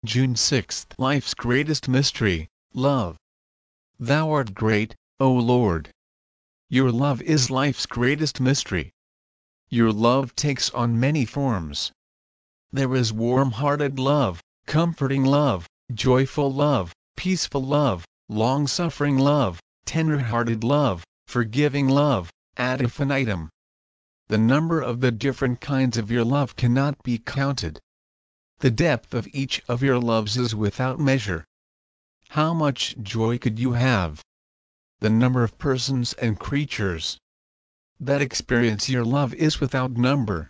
June 6. Life's greatest mystery, love. Thou art great, O Lord. Your love is life's greatest mystery. Your love takes on many forms. There is warm-hearted love, comforting love, joyful love, peaceful love, long-suffering love, tender-hearted love, forgiving love, ad infinitum. The number of the different kinds of your love cannot be counted. The depth of each of your loves is without measure. How much joy could you have? The number of persons and creatures that experience your love is without number.